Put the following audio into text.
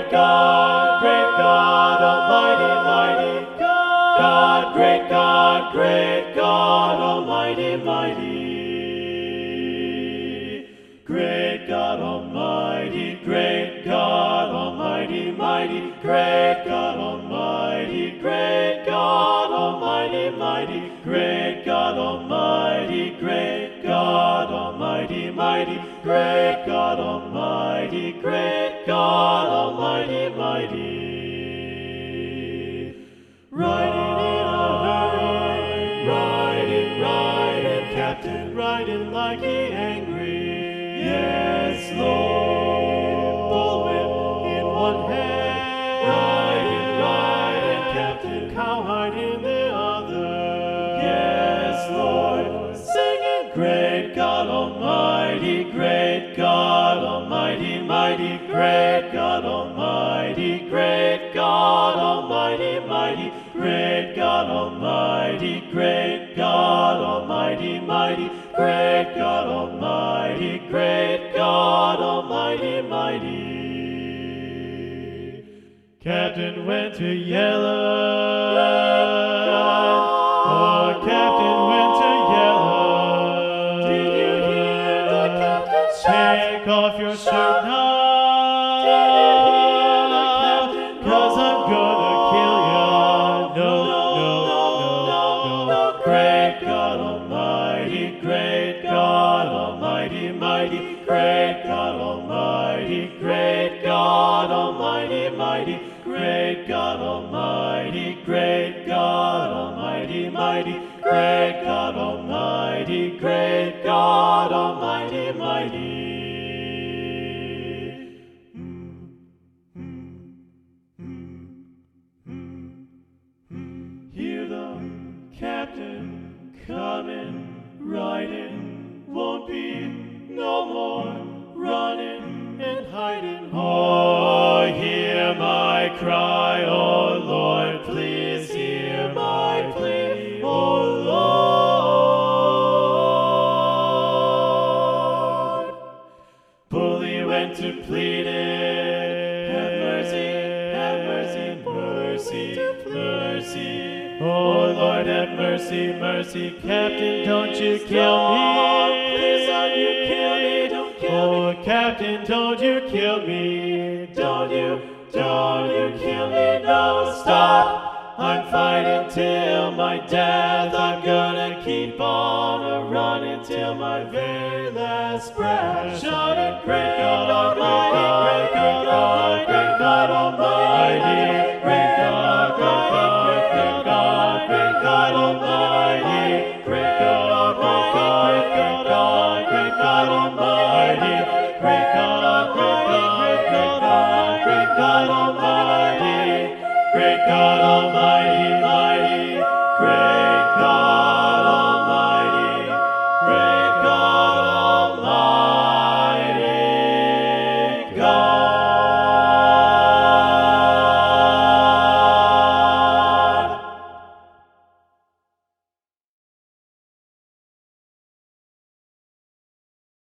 God, Almighty, mighty God, great God, Almighty, mighty. Great God Almighty, great God Almighty, mighty, great God Almighty, great God Almighty, mighty, great God Almighty, great God Almighty, mighty, great God Almighty, great God Almighty, mighty. Riding in a hurry, riding, Captain, riding like he angry. Yes, Lord. Bullwhip in one hand, riding, Captain, cowhide in the other. Yes, Lord. Singing, great God Almighty, great God Almighty, mighty, great God Almighty, great God Almighty, mighty, great God Almighty, great God Almighty, mighty, great God Almighty, great God Almighty, mighty. Captain went to yellow. Oh, Captain went to yellow. Did you hear the captain's shout? Take off your shirt now. Did you hear the captain? 'Cause I'm gonna kill ya. No. Great God Almighty, great God Almighty, mighty, great God Almighty, great God Almighty, mighty, great God Almighty, great God Almighty, mighty, great God Almighty, great God Almighty, mighty. Hear the captain coming, riding, won't be no more running and hiding. Oh, hear my cry, oh Lord, please hear my plea, oh Lord. Bully went to plead it, have mercy, mercy. Oh Lord, have mercy, mercy, Captain, don't you kill me. Please don't you kill me, don't kill me. Oh Captain, don't you kill me. Don't you kill me, no, stop. I'm fighting till my death. I'm gonna keep on a running till my very last breath. Shouting, great God,